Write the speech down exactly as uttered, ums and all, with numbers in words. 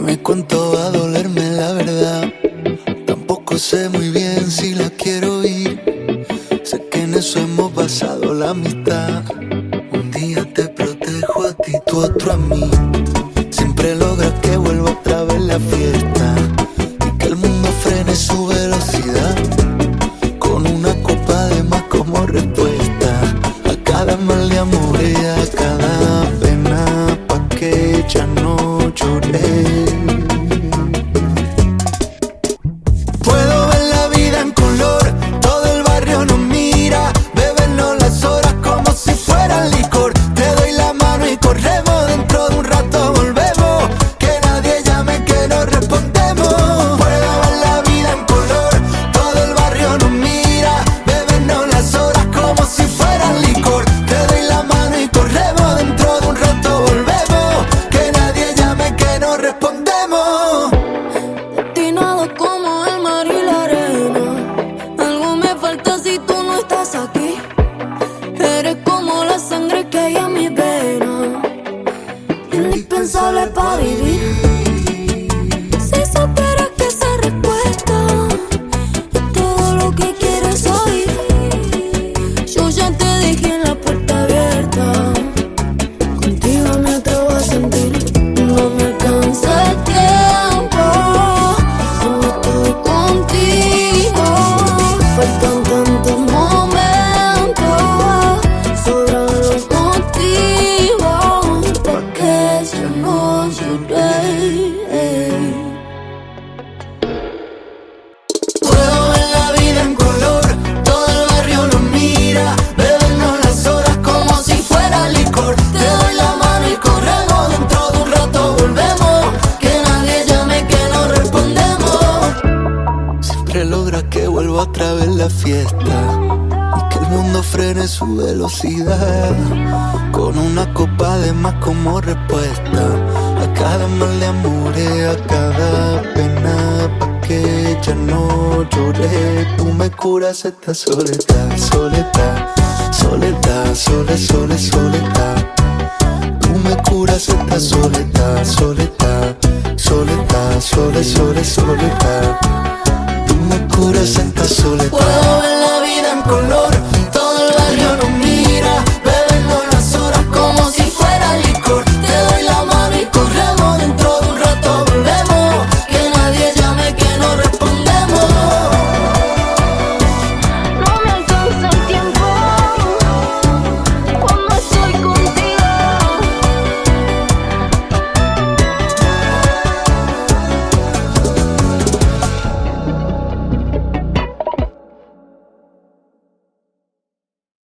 Dime cuánto va a dolerme la verdad. Tampoco sé muy bien si la quiero oír. Sé que en eso hemos basado la amistad. Un día te protejo a ti, tú otro a mí. Siempre logras que vuelva otra vez la fiesta y que el mundo frene su velocidad. Con una copa de más como respuesta a cada mal de amor y a cada pena, pa' que ya no lloré. Puedo ver la vida en color, todo el barrio nos mira, bebernos las horas como si fueran licor. Te doy la mano y corremos, dentro de un rato volvemos, que nadie llame que no respondemos. Puedo ver la vida en color, todo el barrio nos mira, bebernos las horas como si fueran licor. Te doy la mano y corremos, dentro de un rato volvemos, que nadie llame que no respondemos. Destinado como el mar y la arena, algo me falta si tú no estás aquí. Eres como la sangre que hay en mi vena, indispensable para vivir. Si supieras que esa respuesta es todo lo que quieres oír. Yo ya te dejé la puerta abierta, contigo me atrevo a sentir. No me alcanza el tiempo, no estoy contigo. Faltan tantos momentos, sobran los motivos pa' que ya no lloré. Puedo ver la vida en color, todo el barrio nos mira, bebernos las horas como si fuera licor. Te doy la mano y corremos, dentro de un rato volvemos, que nadie llame que no respondemos. Siempre logra que vuelva otra vez la fiesta y que el mundo frene su velocidad. Con una copa de más como respuesta a cada mal de amor y a cada pena, pa' que ya no lloré. Tú me curas esta soledad, soledad, soledad, sole, sole, soledad. Tú me curas esta soledad, soledad, soledad, sole, sole, soledad. Tú me curas esta soledad. Puedo ver la vida en color,